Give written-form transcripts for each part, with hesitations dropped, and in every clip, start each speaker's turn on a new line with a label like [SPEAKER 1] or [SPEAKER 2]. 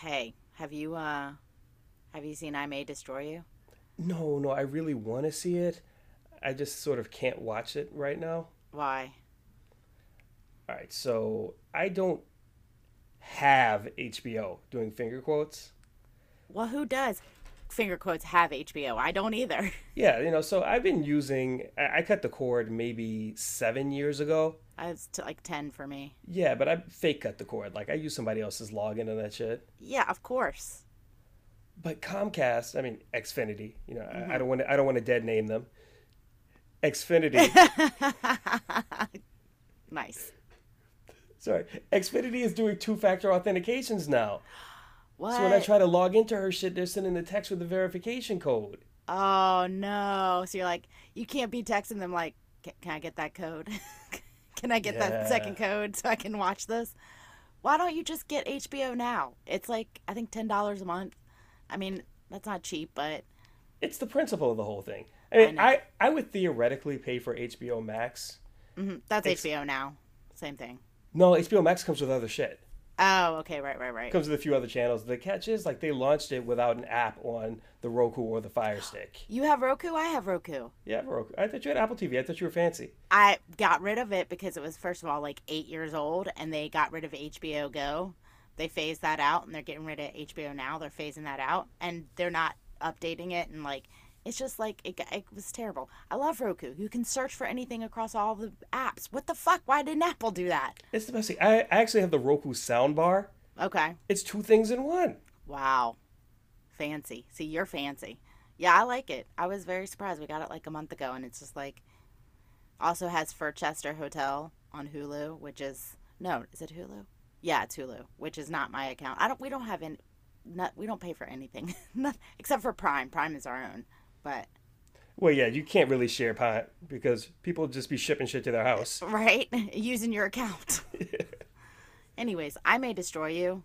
[SPEAKER 1] Hey, have you seen I May Destroy You?
[SPEAKER 2] No, no, I really want to see it. I just sort of can't watch it right now.
[SPEAKER 1] Why?
[SPEAKER 2] All right, so I don't have HBO doing finger quotes.
[SPEAKER 1] Well, who does finger quotes have HBO? I don't either.
[SPEAKER 2] Yeah, so I've been using, I cut the cord maybe 7 years ago.
[SPEAKER 1] It's like 10 for me.
[SPEAKER 2] Yeah, but I fake cut the cord. Like I use somebody else's login and that shit.
[SPEAKER 1] Yeah, of course.
[SPEAKER 2] But Comcast, I mean Xfinity, I
[SPEAKER 1] Hmm.
[SPEAKER 2] don't want to, I don't want to dead name them. Xfinity,
[SPEAKER 1] Nice.
[SPEAKER 2] sorry, Xfinity is doing two-factor authentications now. So when I
[SPEAKER 1] What?
[SPEAKER 2] try to log into her shit, they're sending the text with the verification code.
[SPEAKER 1] Oh no. So you're like, you can't be texting them like, can I get that code? Can I get that
[SPEAKER 2] Yeah.
[SPEAKER 1] second code so I can watch this? Why don't you just get HBO now? It's like, I think $10 a month. I mean, that's not cheap, but
[SPEAKER 2] It's the principle of the whole thing. I mean,
[SPEAKER 1] I know.
[SPEAKER 2] I would theoretically pay for HBO Max.
[SPEAKER 1] That's
[SPEAKER 2] Ex-
[SPEAKER 1] HBO now. Same thing.
[SPEAKER 2] no, HBO Max comes with other shit.
[SPEAKER 1] Oh, okay, right, right, right.
[SPEAKER 2] Comes with a few other channels. The catch is like they launched it without an app on the Roku or the Fire Stick.
[SPEAKER 1] You have Roku? I have Roku.
[SPEAKER 2] Yeah, Roku. I thought you had Apple TV. I thought you were fancy.
[SPEAKER 1] I got rid of it because it was, first of all, like 8 years old, and they got rid of HBO Go. They phased that out, and they're getting rid of HBO Now. They're phasing that out, and they're not updating it, and like, it's just like, it was terrible. I love Roku. You can search for anything across all the apps. What the fuck? Why didn't Apple do that?
[SPEAKER 2] It's the best thing. I actually have the Roku soundbar.
[SPEAKER 1] Okay.
[SPEAKER 2] It's two things in one.
[SPEAKER 1] Wow. Fancy. See, you're fancy. Yeah, I like it. I was very surprised. We got it like a month ago, and it's just like, also has Furchester Hotel on Hulu, which is, no, is it Hulu? Yeah, it's Hulu, which is not my account. We don't have any, not, we don't pay for anything, except for Prime. Prime is our own, but
[SPEAKER 2] Well, yeah, you can't really share pot because people just be shipping shit to their house.
[SPEAKER 1] right, using your account. Anyways, I May Destroy You.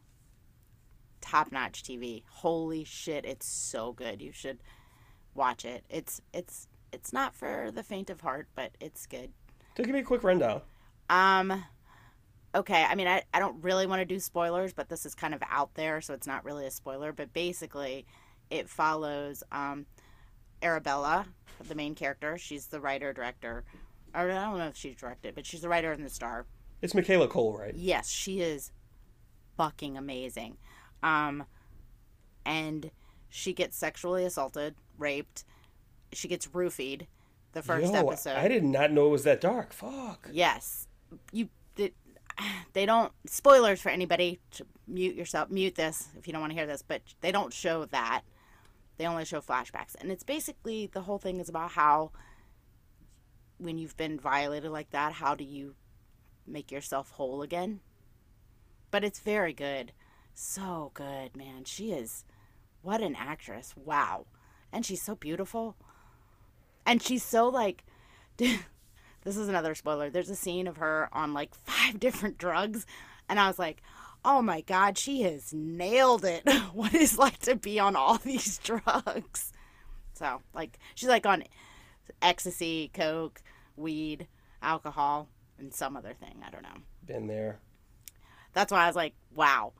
[SPEAKER 1] Top notch TV. Holy shit, it's so good. You should watch it. It's not for the faint of heart, but it's good.
[SPEAKER 2] So give me a quick rundown.
[SPEAKER 1] Um, okay, I mean, I don't really want to do spoilers, but this is kind of out there, so it's not really a spoiler. But basically, it follows Arabella, the main character. She's the writer director, or I don't know if she's directed, but she's the writer and the star.
[SPEAKER 2] It's Michaela Cole, right?
[SPEAKER 1] Yes, she is fucking amazing. Um, and she gets sexually assaulted, raped. She gets roofied the first
[SPEAKER 2] Yo, I
[SPEAKER 1] episode.
[SPEAKER 2] did not know it was that dark. Fuck.
[SPEAKER 1] Yes, you did. They don't, spoilers for anybody. Mute yourself. Mute this if you don't want to hear this. But they don't show that. They only show flashbacks, and it's basically, the whole thing is about how, when you've been violated like that, how do you make yourself whole again? But it's very good. So good, man. She is, what an actress. Wow. And she's so beautiful. And she's so like, this is another spoiler. There's a scene of her on like 5 different drugs. And I was like, oh my God, she has nailed it. What it's like to be on all these drugs. So, like, she's like on ecstasy, coke, weed, alcohol, and some other thing. I don't know.
[SPEAKER 2] Been there.
[SPEAKER 1] That's why I was like, wow,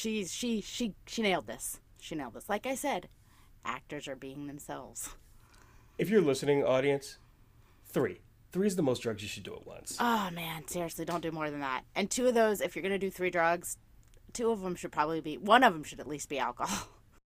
[SPEAKER 1] she nailed this. She nailed this. Like I said, actors are being themselves.
[SPEAKER 2] If you're listening, audience, three. Three is the most drugs you should do at once.
[SPEAKER 1] Oh man, seriously, don't do more than that. And two of those, if you're gonna do 3 drugs, two of them should probably be, one of them should at least be alcohol.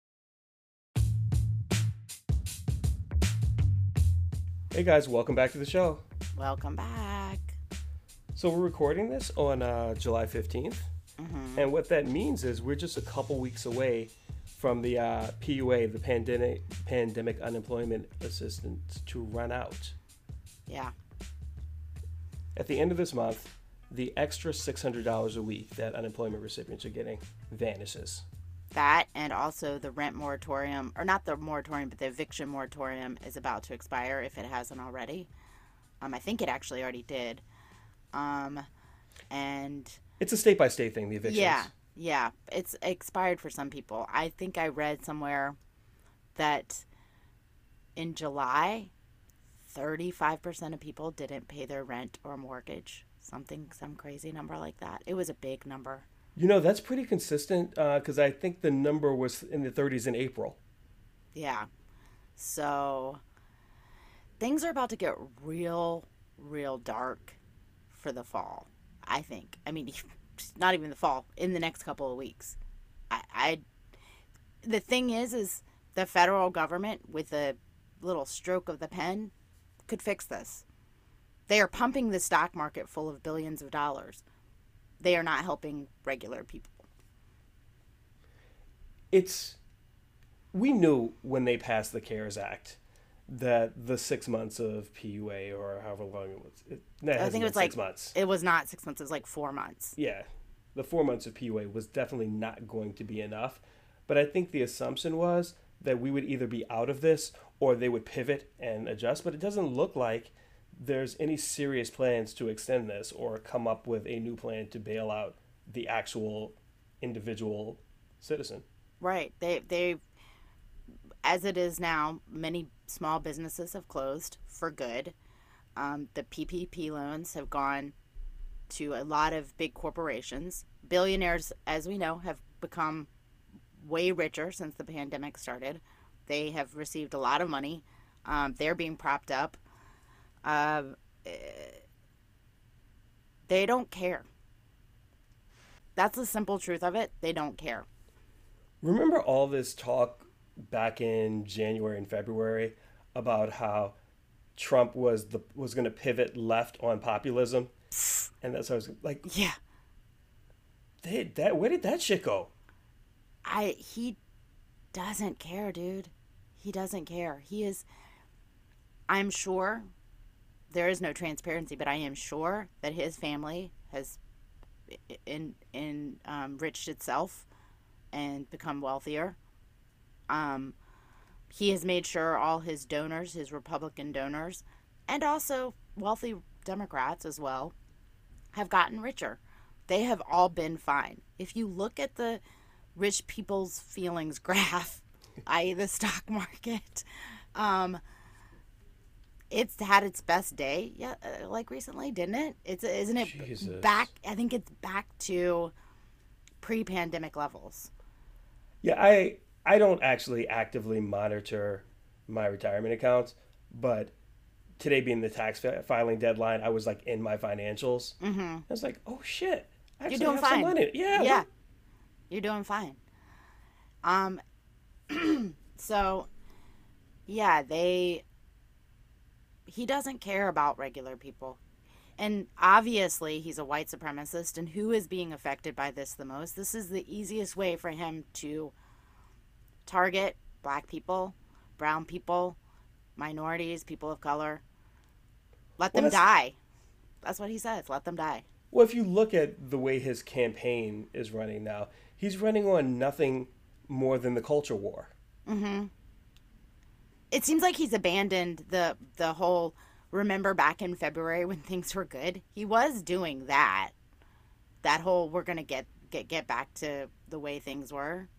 [SPEAKER 2] Hey guys, welcome back to the show.
[SPEAKER 1] Welcome back.
[SPEAKER 2] So we're recording this on July 15th. And what that means is we're just a couple weeks away from the PUA, the Pandemic Unemployment Assistance, to run out.
[SPEAKER 1] Yeah.
[SPEAKER 2] At the end of this month, the extra $600 a week that unemployment recipients are getting vanishes.
[SPEAKER 1] That, and also the rent moratorium, or not the moratorium, but the eviction moratorium is about to expire if it hasn't already. I think it actually already did. And
[SPEAKER 2] It's a state by state thing, the evictions.
[SPEAKER 1] yeah, yeah, it's expired for some people. I think I read somewhere that in July, 35% of people didn't pay their rent or mortgage. Some crazy number like that. It was a big number.
[SPEAKER 2] That's pretty consistent because I think the number was in the 30s in April.
[SPEAKER 1] Yeah. So things are about to get real, real dark for the fall, I think. I mean, not even the fall, in the next couple of weeks. I the thing is the federal government, with a little stroke of the pen, could fix this. They are pumping the stock market full of billions of dollars. They are not helping regular people.
[SPEAKER 2] We knew when they passed the CARES Act that the 6 months of PUA, or however long it was,
[SPEAKER 1] I think it was like
[SPEAKER 2] 6 months.
[SPEAKER 1] It was not 6 months. It was like 4 months.
[SPEAKER 2] Yeah, the 4 months of PUA was definitely not going to be enough. But I think the assumption was that we would either be out of this or they would pivot and adjust. But it doesn't look like there's any serious plans to extend this or come up with a new plan to bail out the actual individual citizen.
[SPEAKER 1] Right. They as it is now, many small businesses have closed for good. The PPP loans have gone to a lot of big corporations. Billionaires, as we know, have become way richer since the pandemic started. They have received a lot of money. They're being propped up. They don't care. That's the simple truth of it. They don't care.
[SPEAKER 2] Remember all this talk back in January and February about how Trump was going to pivot left on populism, and that's how I was like,
[SPEAKER 1] yeah,
[SPEAKER 2] where did that shit go?
[SPEAKER 1] He doesn't care, dude. He doesn't care. He is. I'm sure there is no transparency, but I am sure that his family has enriched itself and become wealthier. He has made sure all his donors, his Republican donors, and also wealthy Democrats as well, have gotten richer. They have all been fine. If you look at the rich people's feelings graph, i.e. the stock market, it's had its best day, like recently, didn't it? Isn't it
[SPEAKER 2] Jesus.
[SPEAKER 1] back? I think it's back to pre-pandemic levels.
[SPEAKER 2] Yeah, I don't actually actively monitor my retirement accounts, but today being the tax filing deadline, I was like in my financials. Mm-hmm. I was like, oh shit, I actually
[SPEAKER 1] You're doing
[SPEAKER 2] have
[SPEAKER 1] fine.
[SPEAKER 2] some money.
[SPEAKER 1] Yeah, you're doing fine. So, yeah, he doesn't care about regular people. And obviously, he's a white supremacist, and who is being affected by this the most? This is the easiest way for him to target black people, brown people, minorities, people of color. Let them die. That's what he says. Let them die.
[SPEAKER 2] Well, if you look at the way his campaign is running now, he's running on nothing more than the culture war.
[SPEAKER 1] Mm-hmm. It seems like he's abandoned the whole, remember back in February when things were good? He was doing that. That whole, we're going to get back to the way things were.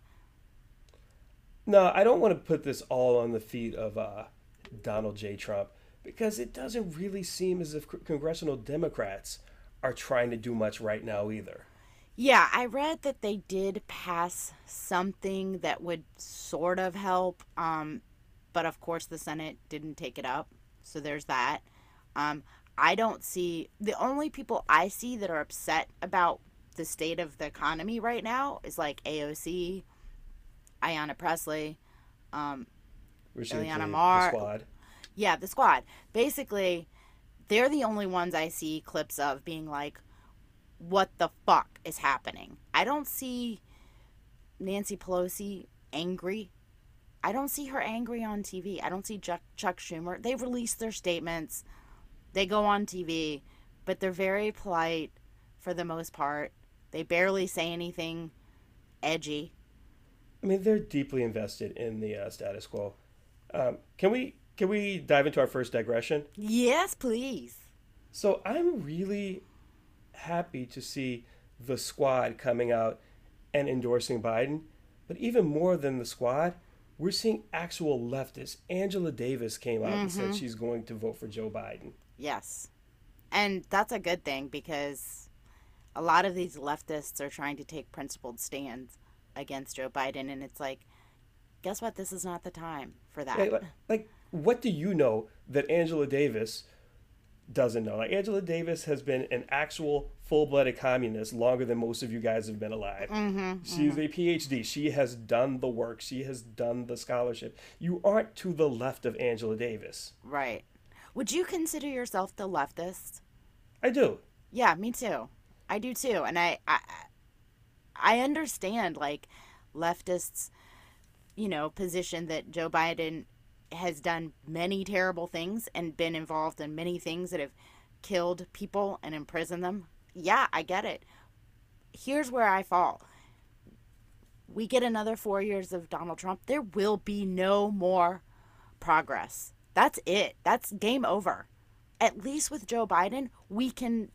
[SPEAKER 2] No, I don't want to put this all on the feet of Donald J. Trump, because it doesn't really seem as if congressional Democrats are trying to do much right now either.
[SPEAKER 1] Yeah, I read that they did pass something that would sort of help, but of course the Senate didn't take it up, so there's that. I don't see, the only people I see that are upset about the state of the economy right now is like AOC, Ayanna Pressley, Ileana Marr.
[SPEAKER 2] The Squad.
[SPEAKER 1] Yeah, the Squad. Basically, they're the only ones I see clips of being like, what the fuck is happening? I don't see Nancy Pelosi angry. I don't see her angry on TV. I don't see Chuck Schumer. They release their statements. They go on TV, but they're very polite for the most part. They barely say anything edgy.
[SPEAKER 2] I mean, they're deeply invested in the status quo. Can we dive into our first digression?
[SPEAKER 1] Yes, please.
[SPEAKER 2] So I'm really happy to see the Squad coming out and endorsing Biden, but even more than the Squad, we're seeing actual leftists. Angela Davis came out and said she's going to vote for Joe Biden.
[SPEAKER 1] Yes. And that's a good thing, because a lot of these leftists are trying to take principled stands against Joe Biden, and it's like, guess what? This is not the time for that.
[SPEAKER 2] Yeah, like, what do you know that Angela Davis doesn't know? Like, Angela Davis has been an actual full-blooded communist longer than most of you guys have been alive. She's a PhD. She has done the work. She has done the scholarship. You aren't to the left of Angela Davis.
[SPEAKER 1] Right. Would you consider yourself the leftist?
[SPEAKER 2] I do.
[SPEAKER 1] Yeah, me too. I do too. And I understand, like, leftists, position that Joe Biden has done many terrible things and been involved in many things that have killed people and imprisoned them. Yeah, I get it. Here's where I fall. We get another 4 years of Donald Trump, there will be no more progress. That's it. That's game over. At least with Joe Biden, we can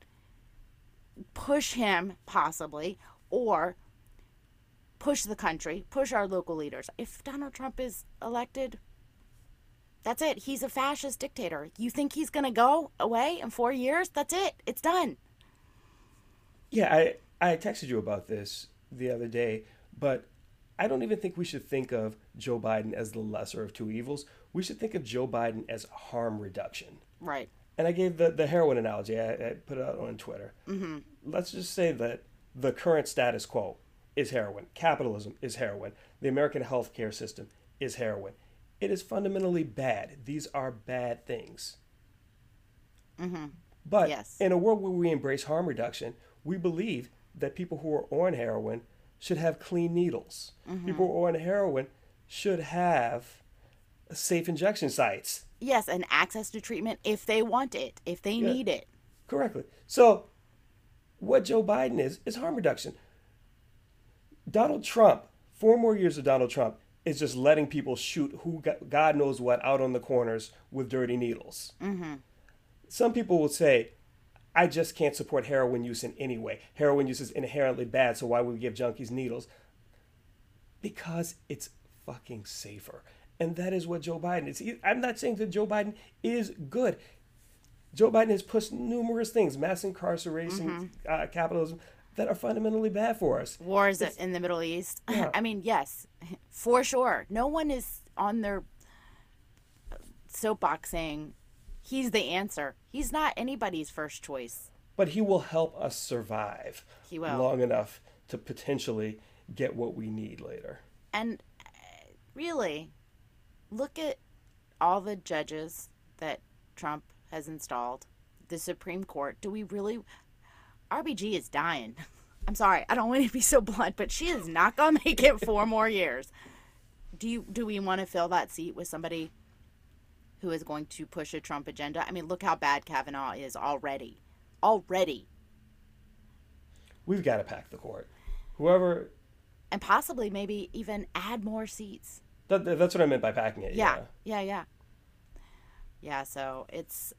[SPEAKER 1] push him, possibly, or push the country, push our local leaders. If Donald Trump is elected, that's it. He's a fascist dictator. You think he's going to go away in 4 years? That's it. It's done.
[SPEAKER 2] Yeah, I texted you about this the other day, but I don't even think we should think of Joe Biden as the lesser of two evils. We should think of Joe Biden as harm reduction.
[SPEAKER 1] Right.
[SPEAKER 2] And I gave the heroin analogy. I put it out on Twitter. Let's just say that the current status quo is heroin. Capitalism is heroin. The American healthcare system is heroin. It is fundamentally bad. These are bad things. But
[SPEAKER 1] Yes.
[SPEAKER 2] in a world where we embrace harm reduction, we believe that people who are on heroin should have clean needles. People who are on heroin should have safe injection sites.
[SPEAKER 1] Yes, and access to treatment if they want it, if they need it.
[SPEAKER 2] Correctly. So what Joe Biden is harm reduction. Donald Trump, 4 more years of Donald Trump, is just letting people shoot who God knows what out on the corners with dirty needles. Some people will say, I just can't support heroin use in any way. Heroin use is inherently bad, so why would we give junkies needles? Because it's fucking safer. And that is what Joe Biden is. I'm not saying that Joe Biden is good. Joe Biden has pushed numerous things, mass incarceration, capitalism, that are fundamentally bad for us.
[SPEAKER 1] Wars in the Middle East.
[SPEAKER 2] Yeah.
[SPEAKER 1] I mean, yes, for sure. No one is on their soapbox saying he's the answer. He's not anybody's first choice.
[SPEAKER 2] But he will help us survive
[SPEAKER 1] He will.
[SPEAKER 2] long enough to potentially get what we need later.
[SPEAKER 1] And really, look at all the judges that Trump has installed. The Supreme Court. Do we really... RBG is dying. I'm sorry, I don't want to be so blunt, but she is not going to make it 4 more years. Do we want to fill that seat with somebody who is going to push a Trump agenda? I mean, look how bad Kavanaugh is already. Already.
[SPEAKER 2] We've got to pack the court. Whoever...
[SPEAKER 1] And possibly maybe even add more seats.
[SPEAKER 2] That's what I meant by packing it.
[SPEAKER 1] Yeah. Yeah, so it's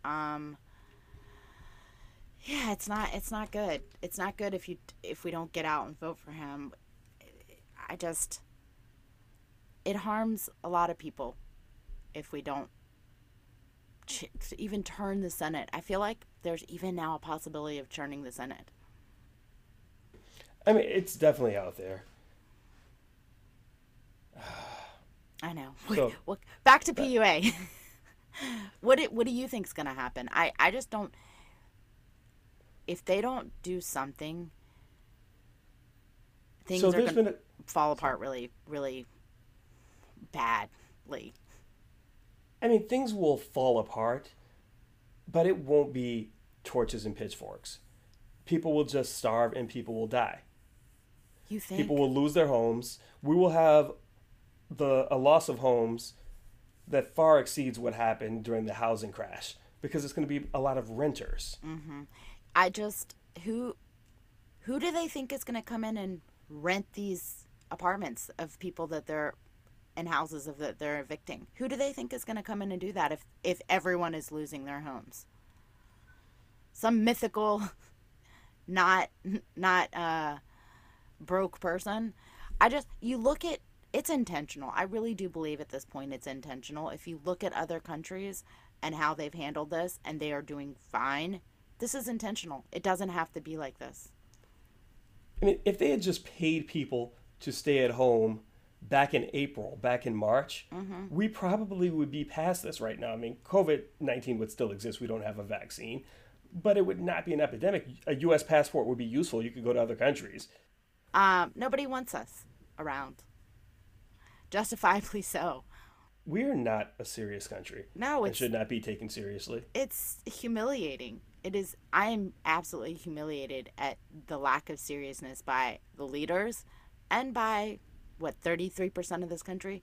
[SPEAKER 1] yeah, it's not good. It's not good if we don't get out and vote for him. It harms a lot of people if we don't even turn the Senate. I feel like there's even now a possibility of turning the Senate.
[SPEAKER 2] I mean, it's definitely out there.
[SPEAKER 1] I know.
[SPEAKER 2] So,
[SPEAKER 1] Back to PUA. What do you think's going to happen? I just don't... If they don't do something, things are going to fall apart really, really badly.
[SPEAKER 2] I mean, things will fall apart, but it won't be torches and pitchforks. People will just starve and people will die.
[SPEAKER 1] You think?
[SPEAKER 2] People will lose their homes. We will have a loss of homes that far exceeds what happened during the housing crash because it's going to be a lot of renters.
[SPEAKER 1] Who do they think is going to come in and rent these apartments of people that they're in houses that they're evicting? Who do they think is going to come in and do that if everyone is losing their homes? Some mythical, not broke person. You look at, it's intentional. I really do believe at this point it's intentional. If you look at other countries and how they've handled this and they are doing fine, This is intentional. It doesn't have to be like this.
[SPEAKER 2] I mean, if they had just paid people to stay at home back in April, back in March, we probably would be past this right now. I mean, COVID-19 would still exist. We don't have a vaccine, but it would not be an epidemic. A U.S. passport would be useful. You could go to other countries.
[SPEAKER 1] Nobody wants us around. Justifiably so.
[SPEAKER 2] We're not a serious country.
[SPEAKER 1] No,
[SPEAKER 2] and should not be taken seriously.
[SPEAKER 1] It's humiliating. It is. I am absolutely humiliated at the lack of seriousness by the leaders and by, 33% of this country?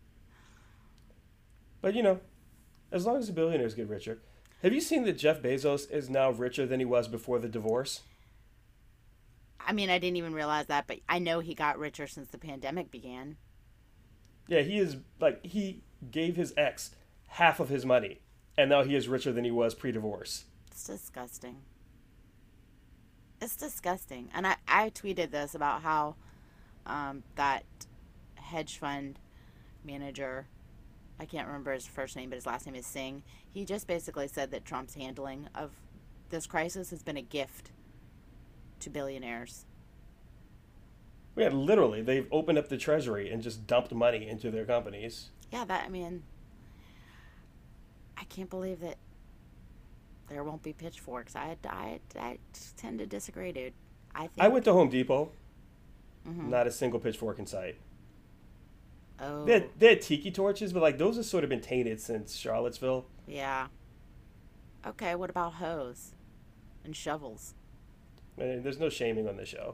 [SPEAKER 2] But, as long as the billionaires get richer. Have you seen that Jeff Bezos is now richer than he was before the divorce?
[SPEAKER 1] I mean, I didn't even realize that, but I know he got richer since the pandemic began.
[SPEAKER 2] Yeah, he gave his ex half of his money, and now he is richer than he was pre-divorce.
[SPEAKER 1] It's disgusting. It's disgusting. And I tweeted this about how that hedge fund manager, I can't remember his first name, but his last name is Singh. He just basically said that Trump's handling of this crisis has been a gift to billionaires.
[SPEAKER 2] Yeah, literally, they've opened up the treasury and just dumped money into their companies.
[SPEAKER 1] Yeah, I can't believe that there won't be pitchforks. I tend to disagree, dude.
[SPEAKER 2] I went to Home Depot. Not a single pitchfork in sight.
[SPEAKER 1] Oh.
[SPEAKER 2] They had tiki torches, but those have sort of been tainted since Charlottesville.
[SPEAKER 1] Yeah. Okay, what about hoes and shovels?
[SPEAKER 2] There's no shaming on the show.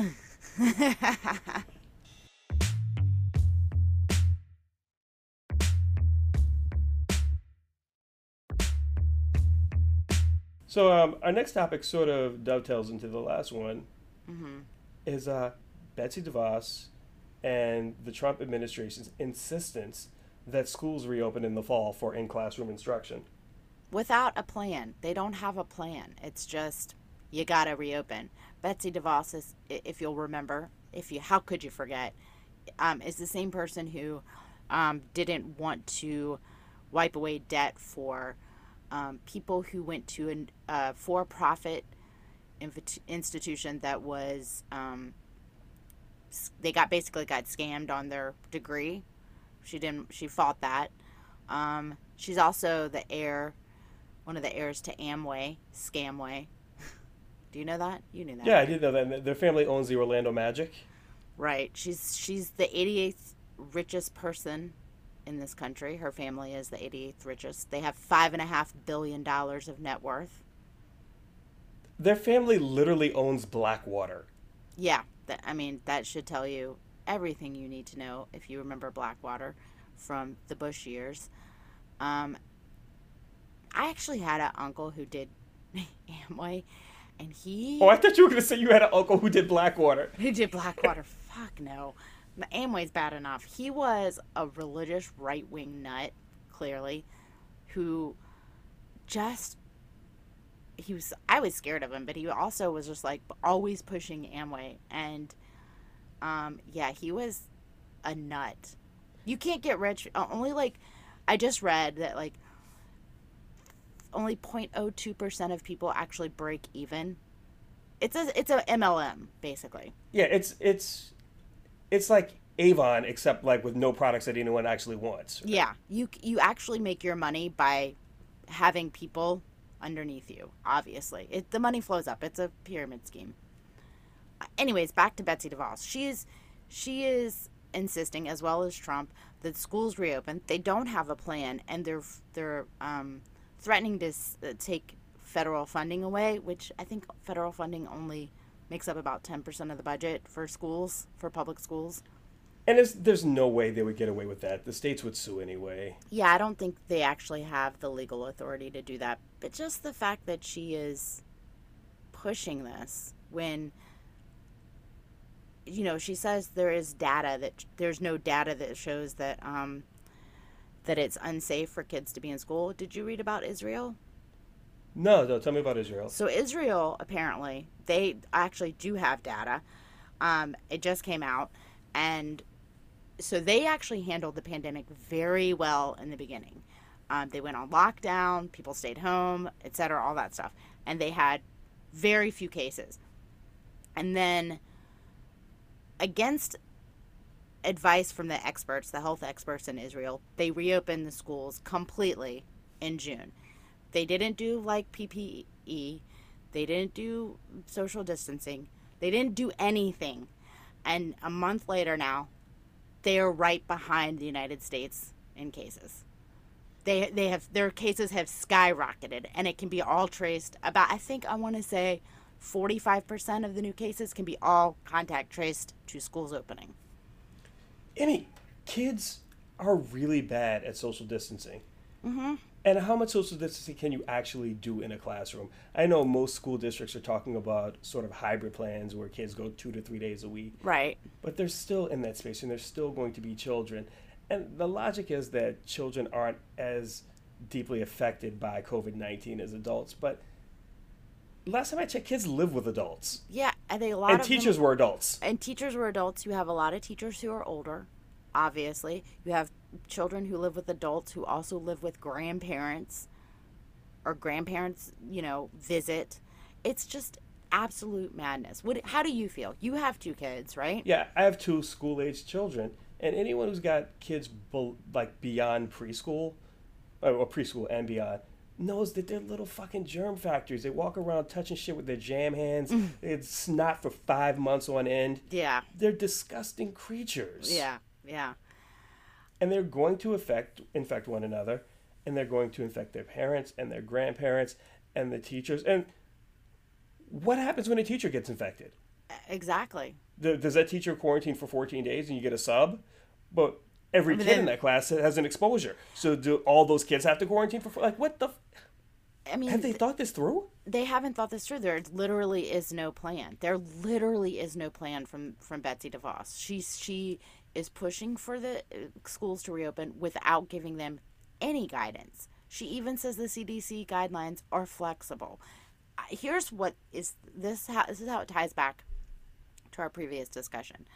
[SPEAKER 2] So our next topic sort of dovetails into the last one. Is Betsy DeVos and the Trump administration's insistence that schools reopen in the fall for in-classroom instruction.
[SPEAKER 1] Without a plan. They don't have a plan. It's just, you gotta reopen. Betsy DeVos is, if you'll remember, how could you forget, is the same person who didn't want to wipe away debt for people who went to a for-profit institution that was they basically got scammed on their degree. She fought that. She's also one of the heirs to Amway, Scamway. Do you know that? You knew that.
[SPEAKER 2] Yeah, I did know that. Their family owns the Orlando Magic.
[SPEAKER 1] Right. She's the 88th richest person in this country. Her family is the 88th richest. They have $5.5 billion of net worth.
[SPEAKER 2] Their family literally owns Blackwater.
[SPEAKER 1] Yeah. That should tell you everything you need to know if you remember Blackwater from the Bush years. I actually had an uncle who did Amway, and he...
[SPEAKER 2] Oh, I thought you were going to say you had an uncle who did Blackwater.
[SPEAKER 1] Who did Blackwater? Fuck no. Amway's bad enough. He was a religious right-wing nut, clearly, who just... I was scared of him, but he also was just always pushing Amway. And he was a nut. You can't get rich. I just read that only 0.02% of people actually break even. It's a MLM basically.
[SPEAKER 2] Yeah, it's like Avon, except with no products that anyone actually wants. Right?
[SPEAKER 1] Yeah, you actually make your money by having people underneath you. Obviously, the money flows up. It's a pyramid scheme. Anyways, back to Betsy DeVos. She is insisting, as well as Trump, that schools reopen. They don't have a plan, and they're threatening to take federal funding away, which I think federal funding only makes up about 10% of the budget for schools, for public schools.
[SPEAKER 2] And there's no way they would get away with that. The states would sue anyway.
[SPEAKER 1] Yeah, I don't think they actually have the legal authority to do that. But just the fact that she is pushing this when, she says there's no data that shows that that it's unsafe for kids to be in school. Did you read about Israel?
[SPEAKER 2] No, tell me about Israel.
[SPEAKER 1] So Israel, apparently, they actually do have data. It just came out. And so they actually handled the pandemic very well in the beginning. They went on lockdown. People stayed home, etc., all that stuff. And they had very few cases. And then, against advice from the experts, the health experts in Israel, they reopened the schools completely in June. They didn't do like PPE. They didn't do social distancing. They didn't do anything. And a month later now, they are right behind the United States in cases. They have, their cases have skyrocketed, and it can be all traced about, I want to say 45% of the new cases can be all contact traced to schools opening.
[SPEAKER 2] Amy, kids are really bad at social distancing.
[SPEAKER 1] Mm-hmm.
[SPEAKER 2] And how much social distancing can you actually do in a classroom? I know most school districts are talking about sort of hybrid plans where kids go 2 to 3 days a week.
[SPEAKER 1] Right.
[SPEAKER 2] But they're still in that space, and they're still going to be children. And the logic is that children aren't as deeply affected by COVID-19 as adults. But last time I checked, kids live with adults.
[SPEAKER 1] Yeah, I think
[SPEAKER 2] and teachers were adults.
[SPEAKER 1] And teachers were adults. You have a lot of teachers who are older, obviously. You have children who live with adults who also live with grandparents, or grandparents, visit. It's just absolute madness. How do you feel? You have 2 kids, right?
[SPEAKER 2] Yeah, I have 2 school-aged children. And anyone who's got kids beyond preschool, or preschool and beyond, knows that they're little fucking germ factories. They walk around touching shit with their jam hands. It's snot for 5 months on end.
[SPEAKER 1] Yeah.
[SPEAKER 2] They're disgusting creatures.
[SPEAKER 1] Yeah, yeah.
[SPEAKER 2] And they're going to infect one another, and they're going to infect their parents and their grandparents and the teachers. And what happens when a teacher gets infected?
[SPEAKER 1] Exactly.
[SPEAKER 2] Does that teacher quarantine for 14 days and you get a sub? But every kid in that class has an exposure. So do all those kids have to quarantine for what the... have they thought this through?
[SPEAKER 1] They haven't thought this through. There literally is no plan. There literally is no plan from Betsy DeVos. She is pushing for the schools to reopen without giving them any guidance. She even says the CDC guidelines are flexible. Here's what is this is how it ties back to our previous discussion.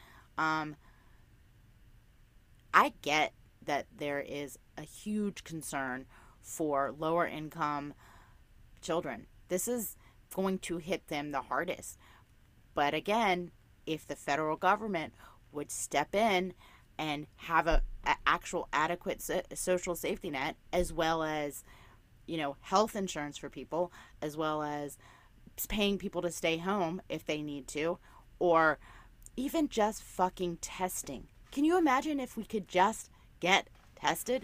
[SPEAKER 1] I get that there is a huge concern for lower income children. This is going to hit them the hardest. But again, if the federal government would step in and have a actual adequate social safety net, as well as, health insurance for people, as well as paying people to stay home if they need to, or even just fucking testing. Can you imagine if we could just get tested?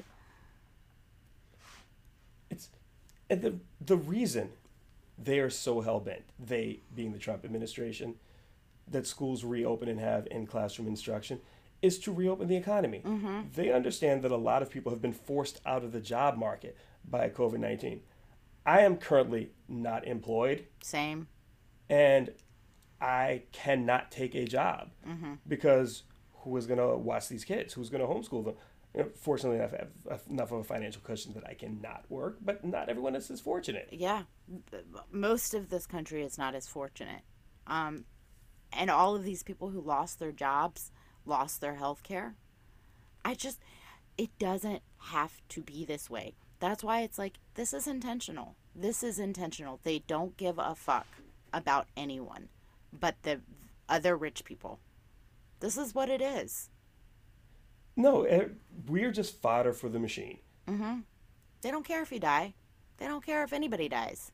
[SPEAKER 2] And the reason they are so hell-bent, they being the Trump administration, that schools reopen and have in-classroom instruction, is to reopen the economy. Mm-hmm. They understand that a lot of people have been forced out of the job market by COVID-19. I am currently not employed.
[SPEAKER 1] Same.
[SPEAKER 2] And I cannot take a job because who is going to watch these kids? Who's going to homeschool them? Fortunately, I have enough of a financial cushion that I cannot work, but not everyone is as fortunate. Yeah.
[SPEAKER 1] Most of this country is not as fortunate. And all of these people who lost their jobs, lost their health care. It doesn't have to be this way. That's why it's like, this is intentional. This is intentional. They don't give a fuck about anyone but the other rich people. This is what it is.
[SPEAKER 2] No, we're just fodder for the machine.
[SPEAKER 1] Mm-hmm. They don't care if you die. They don't care if anybody dies.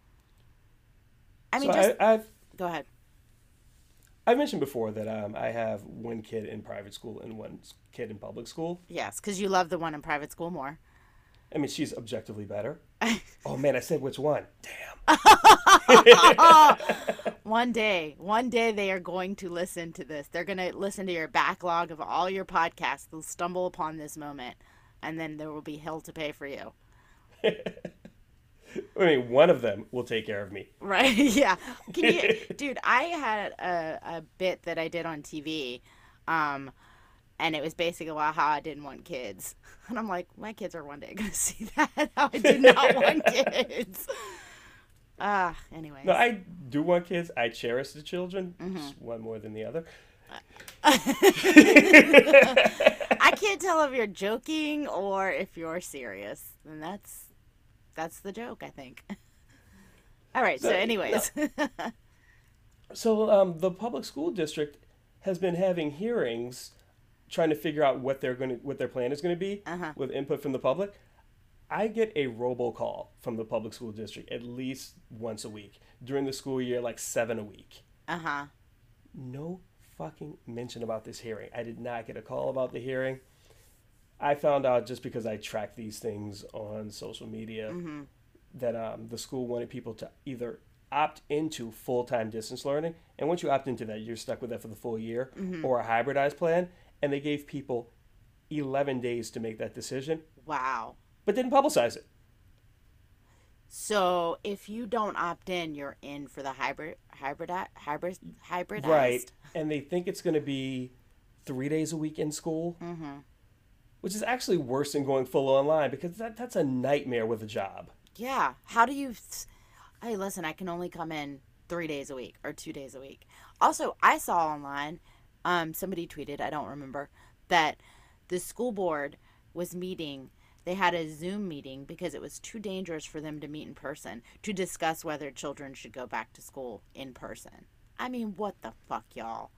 [SPEAKER 1] Go ahead.
[SPEAKER 2] I've mentioned before that I have one kid in private school and one kid in public school.
[SPEAKER 1] Yes, because you love the one in private school more.
[SPEAKER 2] I mean, she's objectively better. Oh, man, I said which one. Damn.
[SPEAKER 1] One day they are going to listen to this. They're going to listen to your backlog of all your podcasts. They'll stumble upon this moment, and then there will be hell to pay for you.
[SPEAKER 2] I mean, one of them will take care of me.
[SPEAKER 1] Right, yeah. Dude, I had a bit that I did on TV, and it was basically about how I didn't want kids. And I'm like, my kids are one day going to see that, how I did not want kids. Anyway.
[SPEAKER 2] No, I do want kids. I cherish the children. Mm-hmm. One more than the other.
[SPEAKER 1] I can't tell if you're joking or if you're serious. And that's the joke, I think. All right. So, anyways.
[SPEAKER 2] So the public school district has been having hearings trying to figure out what their plan is going to be with input from the public. I get a robocall from the public school district at least once a week during the school year, like 7 a week. No fucking mention about this hearing. I did not get a call about the hearing. I found out just because I track these things on social media that the school wanted people to either opt into full-time distance learning, and once you opt into that, you're stuck with that for the full year, or a hybridized plan, and they gave people 11 days to make that decision.
[SPEAKER 1] Wow.
[SPEAKER 2] But didn't publicize it.
[SPEAKER 1] So if you don't opt in, you're in for the hybridized.
[SPEAKER 2] Right. And they think it's going to be 3 days a week in school, which is actually worse than going full online because that's a nightmare with a job.
[SPEAKER 1] Yeah. How do you... Hey, listen, I can only come in 3 days a week or 2 days a week. Also, I saw online, somebody tweeted, I don't remember, that the school board was meeting. They had a Zoom meeting because it was too dangerous for them to meet in person to discuss whether children should go back to school in person. I mean, what the fuck, y'all?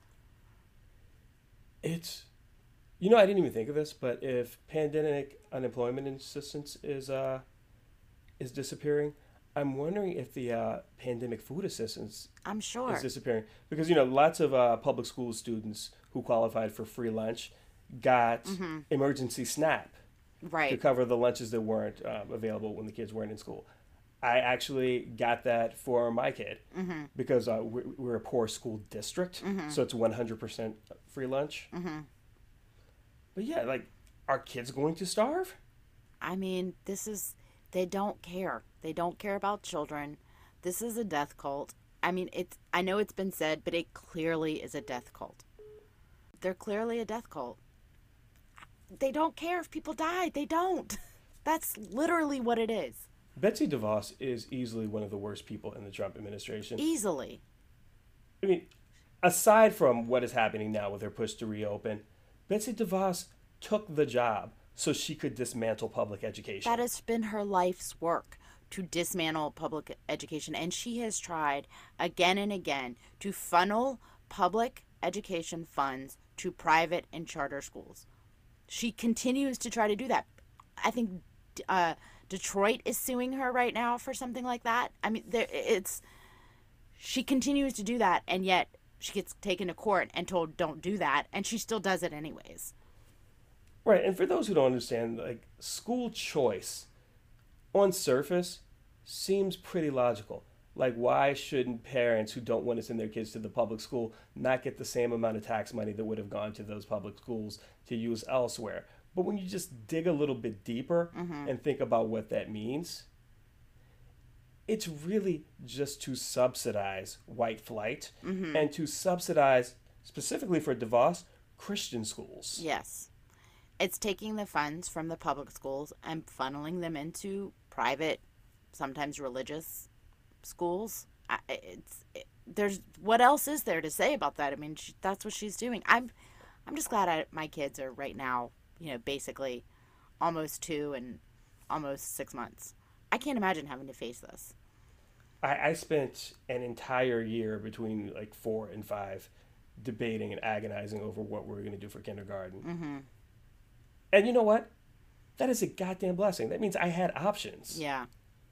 [SPEAKER 2] It's, I didn't even think of this, but if pandemic unemployment assistance is disappearing, I'm wondering if the pandemic food assistance
[SPEAKER 1] I'm sure
[SPEAKER 2] is disappearing because lots of public school students who qualified for free lunch got emergency SNAP to cover the lunches that weren't available when the kids weren't in school. I actually got that for my kid because we're a poor school district, so it's 100% free lunch. But yeah, like, are kids going to starve?
[SPEAKER 1] I mean, they don't care. They don't care about children. This is a death cult. I mean, I know it's been said, but it clearly is a death cult. They're clearly a death cult. They don't care if people die. They don't. That's literally what it is.
[SPEAKER 2] Betsy DeVos is easily one of the worst people in the Trump administration.
[SPEAKER 1] Easily.
[SPEAKER 2] I mean, aside from what is happening now with her push to reopen, Betsy DeVos took the job so she could dismantle public education.
[SPEAKER 1] That has been her life's work, to dismantle public education. And she has tried again and again to funnel public education funds to private and charter schools. She continues to try to do that. I think Detroit is suing her right now for something like that. I mean, she continues to do that, and yet she gets taken to court and told don't do that, and she still does it anyways.
[SPEAKER 2] Right, and for those who don't understand, like, school choice on surface seems pretty logical. Like, why shouldn't parents who don't want to send their kids to the public school not get the same amount of tax money that would have gone to those public schools to use elsewhere? But when you just dig a little bit deeper and think about what that means, it's really just to subsidize white flight and to subsidize, specifically for DeVos, Christian schools.
[SPEAKER 1] Yes. It's taking the funds from the public schools and funneling them into private, sometimes religious schools. There's what else is there to say about that? I mean, that's what she's doing. I'm just glad my kids are right now, basically almost 2 and almost 6 months. I can't imagine having to face this.
[SPEAKER 2] I spent an entire year between like 4 and 5 debating and agonizing over what we were going to do for kindergarten. And you know what? That is a goddamn blessing. That means I had options.
[SPEAKER 1] Yeah.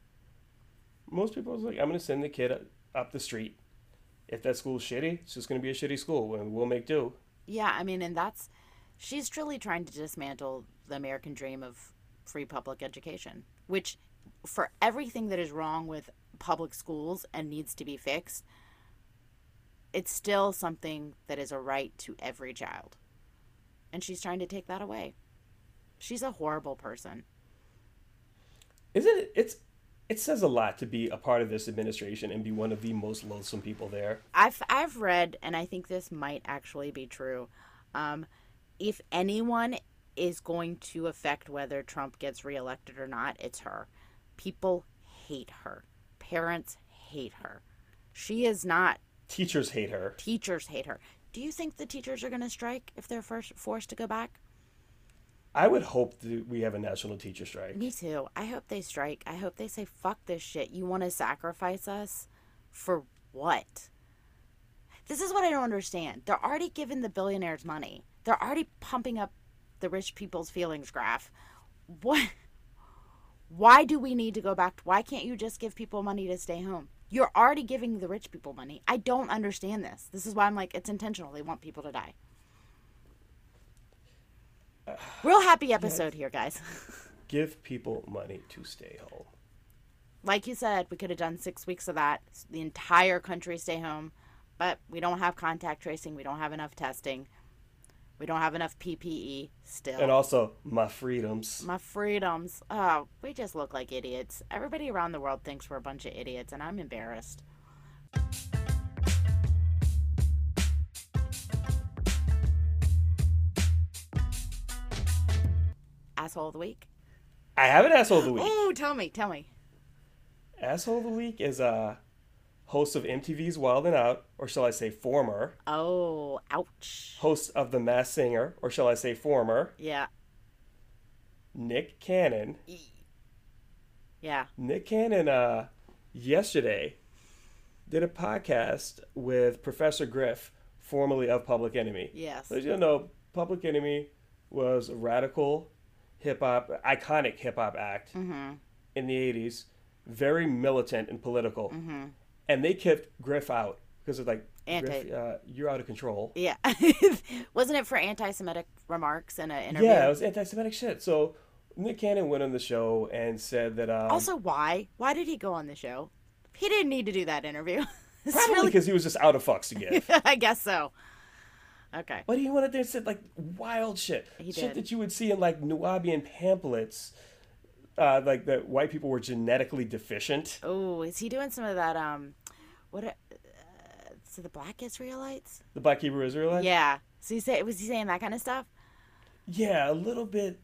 [SPEAKER 2] Most people was like, I'm going to send the kid up the street. If that school's shitty, it's just going to be a shitty school, and we'll make do.
[SPEAKER 1] Yeah, I mean, and she's truly trying to dismantle the American dream of free public education, which, for everything that is wrong with public schools and needs to be fixed, it's still something that is a right to every child. And she's trying to take that away. She's a horrible person.
[SPEAKER 2] Isn't it? It says a lot to be a part of this administration and be one of the most loathsome people there.
[SPEAKER 1] I've read, and I think this might actually be true, if anyone is going to affect whether Trump gets reelected or not, it's her. People hate her. Parents hate her. She is not...
[SPEAKER 2] Teachers hate her.
[SPEAKER 1] Teachers hate her. Do you think the teachers are going to strike if they're forced to go back?
[SPEAKER 2] I would hope that we have a national teacher strike.
[SPEAKER 1] Me too. I hope they strike. I hope they say, fuck this shit. You want to sacrifice us for what? This is what I don't understand. They're already giving the billionaires money. They're already pumping up the rich people's feelings graph. What? Why do we need to go back? Why can't you just give people money to stay home? You're already giving the rich people money. I don't understand this. This is why I'm like, it's intentional. They want people to die. Real happy episode here, guys.
[SPEAKER 2] Give people money to stay home.
[SPEAKER 1] Like you said, we could have done 6 weeks of that. The entire country stay home. But we don't have contact tracing. We don't have enough testing. We don't have enough PPE still.
[SPEAKER 2] And also, my freedoms.
[SPEAKER 1] My freedoms. Oh, we just look like idiots. Everybody around the world thinks we're a bunch of idiots, and I'm embarrassed. Asshole of the week?
[SPEAKER 2] I have an asshole of the week.
[SPEAKER 1] Oh, tell me.
[SPEAKER 2] Asshole of the week is host of MTV's Wild 'N Out, or shall I say former.
[SPEAKER 1] Oh, ouch.
[SPEAKER 2] Host of The Masked Singer, or shall I say former.
[SPEAKER 1] Yeah.
[SPEAKER 2] Nick Cannon.
[SPEAKER 1] Yeah.
[SPEAKER 2] Nick Cannon yesterday did a podcast with Professor Griff, formerly of Public Enemy.
[SPEAKER 1] Yes.
[SPEAKER 2] So as you know, Public Enemy was a radical iconic hip hop act in the 80s, very militant and political. And they kicked Griff out because of like, Griff, you're out of control.
[SPEAKER 1] Yeah. Wasn't it for anti-Semitic remarks in an interview?
[SPEAKER 2] Yeah, it was anti-Semitic shit. So Nick Cannon went on the show and said that...
[SPEAKER 1] also, why? Why did he go on the show? He didn't need to do that interview.
[SPEAKER 2] Probably because he was just out of fucks to give.
[SPEAKER 1] I guess so. Okay.
[SPEAKER 2] But he went out there and said like wild shit. Shit that you would see in like Nubian pamphlets. Like that white people were genetically deficient.
[SPEAKER 1] Oh, is he doing some of that? So the Black Israelites?
[SPEAKER 2] The Black Hebrew Israelites?
[SPEAKER 1] Yeah. So was he saying that kind of stuff?
[SPEAKER 2] Yeah, a little bit.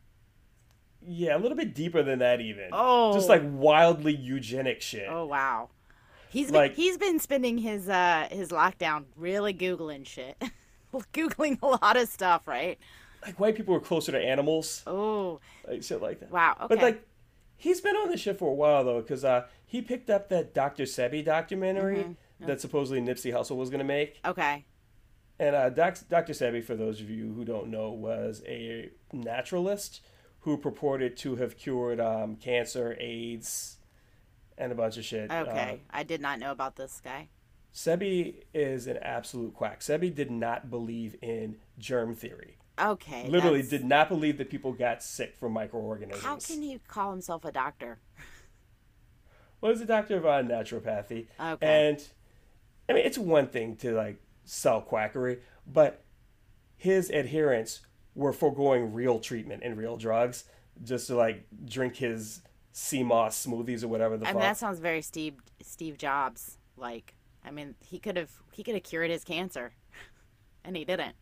[SPEAKER 2] Yeah, a little bit deeper than that even.
[SPEAKER 1] Oh.
[SPEAKER 2] Just like wildly eugenic shit.
[SPEAKER 1] Oh wow. He's been spending his lockdown really Googling shit. Googling a lot of stuff, right?
[SPEAKER 2] Like white people were closer to animals.
[SPEAKER 1] Oh.
[SPEAKER 2] Like shit like that.
[SPEAKER 1] Wow, okay.
[SPEAKER 2] But like he's been on this shit for a while though, because he picked up that Dr. Sebi documentary that supposedly Nipsey Hussle was gonna make.
[SPEAKER 1] Okay.
[SPEAKER 2] And Dr. Sebi, for those of you who don't know, was a naturalist who purported to have cured cancer, AIDS, and a bunch of shit.
[SPEAKER 1] Okay. I did not know about this guy.
[SPEAKER 2] Sebi is an absolute quack. Sebi did not believe in germ theory.
[SPEAKER 1] Okay.
[SPEAKER 2] Literally did not believe that people got sick from microorganisms.
[SPEAKER 1] How can he call himself a doctor?
[SPEAKER 2] Well, he's a doctor of naturopathy.
[SPEAKER 1] Okay.
[SPEAKER 2] And, I mean, it's one thing to, like, sell quackery, but his adherents were foregoing real treatment and real drugs just to, like, drink his sea moss smoothies or whatever the fuck.
[SPEAKER 1] I mean, that sounds very Steve Jobs like. I mean, he could have cured his cancer, and he didn't.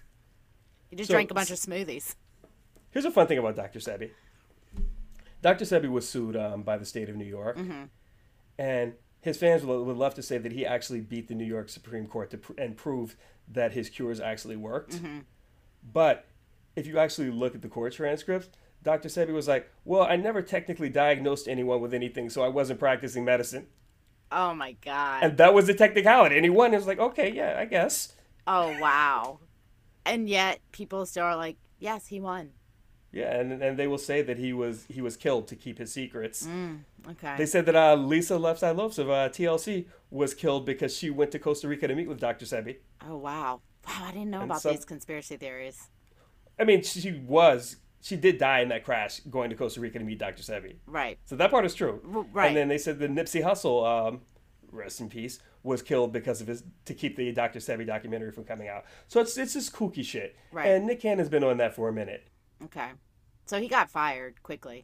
[SPEAKER 1] He just drank a bunch of smoothies.
[SPEAKER 2] Here's a fun thing about Dr. Sebi. Dr. Sebi was sued by the state of New York, and his fans would love to say that he actually beat the New York Supreme Court and proved that his cures actually worked. But if you actually look at the court transcripts, Dr. Sebi was like, well, I never technically diagnosed anyone with anything, so I wasn't practicing medicine.
[SPEAKER 1] Oh, my God.
[SPEAKER 2] And that was the technicality. And he won. It was like, okay, yeah, I guess.
[SPEAKER 1] Oh, wow. And yet people still are like, yes, he won.
[SPEAKER 2] Yeah, and they will say that he was killed to keep his secrets.
[SPEAKER 1] Okay.
[SPEAKER 2] They said that Lisa Left Side Lopes of TLC was killed because she went to Costa Rica to meet with Dr. Sebi.
[SPEAKER 1] Oh, wow. Wow, I didn't know about these conspiracy theories.
[SPEAKER 2] I mean, she did die in that crash going to Costa Rica to meet Dr. Sebi.
[SPEAKER 1] Right.
[SPEAKER 2] So that part is true.
[SPEAKER 1] Right.
[SPEAKER 2] And then they said that Nipsey Hussle, rest in peace, was killed because of to keep the Dr. Sebi documentary from coming out. So it's just kooky shit.
[SPEAKER 1] Right.
[SPEAKER 2] And Nick Cannon's been on that for a minute.
[SPEAKER 1] Okay. So he got fired quickly.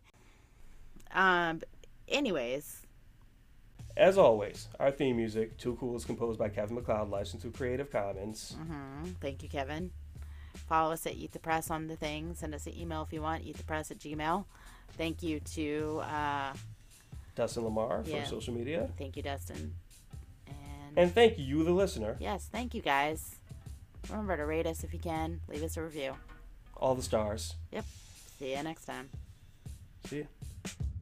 [SPEAKER 1] Anyways.
[SPEAKER 2] As always, our theme music, Too Cool, is composed by Kevin MacLeod, licensed through Creative Commons.
[SPEAKER 1] Thank you, Kevin. Follow us at Eat the Press on the thing. Send us an email if you want, eatthepress@gmail.com. Thank you to
[SPEAKER 2] Dustin Lamar for social media.
[SPEAKER 1] Thank you, Dustin.
[SPEAKER 2] And thank you, the listener.
[SPEAKER 1] Yes, thank you, guys. Remember to rate us if you can. Leave us a review.
[SPEAKER 2] all the stars.
[SPEAKER 1] Yep. See you next time.
[SPEAKER 2] See ya.